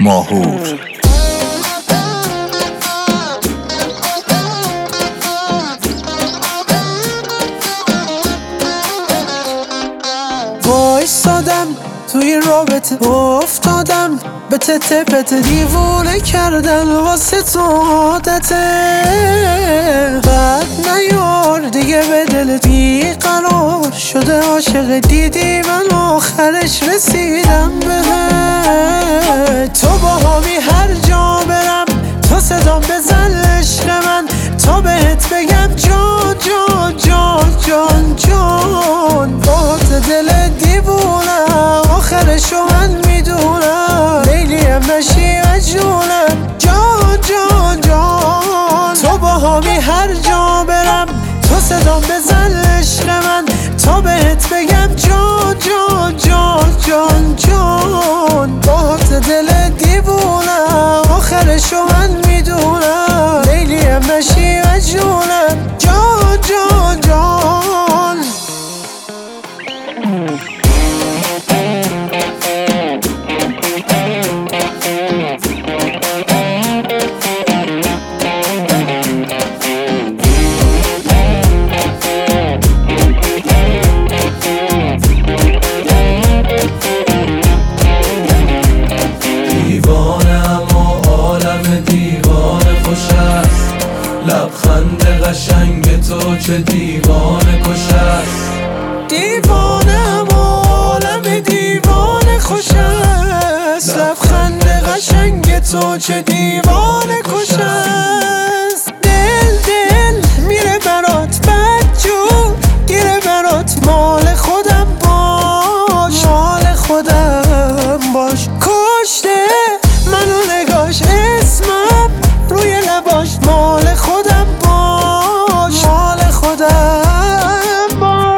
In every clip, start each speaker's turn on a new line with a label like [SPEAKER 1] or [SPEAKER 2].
[SPEAKER 1] ماهور.
[SPEAKER 2] وایستادم توی رابطه افتادم به تته پته، دیوونه کردن واسه تو عادته. بعد نیار دیگه به دلت بیقرار شده عاشق، دیدی من آخرش رسیدم بهت. تو باهامی هر جا برم تو صدام بزن عشق من، تا بهت بگم جان جان جان جان جان. باهات دل دیوونم آخرشو من میدونم، لیلیم نشی مجنونم جان جان جان. تو باهامی هر جا برم تو صدام بزن عشق من، تا بهت بگم جان جان جان جان جان. باهات دل دیوونم آخرشو من میدونم، لیلیم نشی مجنونم جان جان جان.
[SPEAKER 3] لبخند قشنگ تو چه دیوانه کش است.
[SPEAKER 2] دیوانم و عالم دیوانه خوش است. لبخند قشنگ تو چه دیوانه کش است. دل دل میره برات بدجور، گیره برات مال خودم باش، مال خودم باش. کشته منو نگاش اسمم روی لباش، مال خودم باش، مال خودم باش.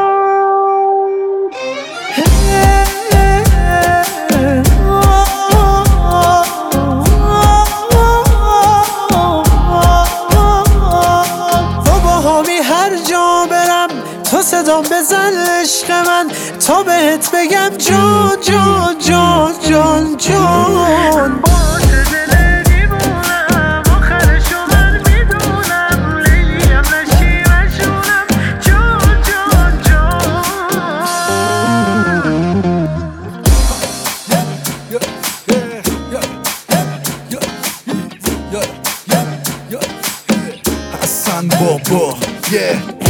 [SPEAKER 2] تو باهامی هر جا برم تو صدام بزن عشق من، تا بهت بگم جان جان جان جان جان.
[SPEAKER 1] Hassan Bobo, yeah.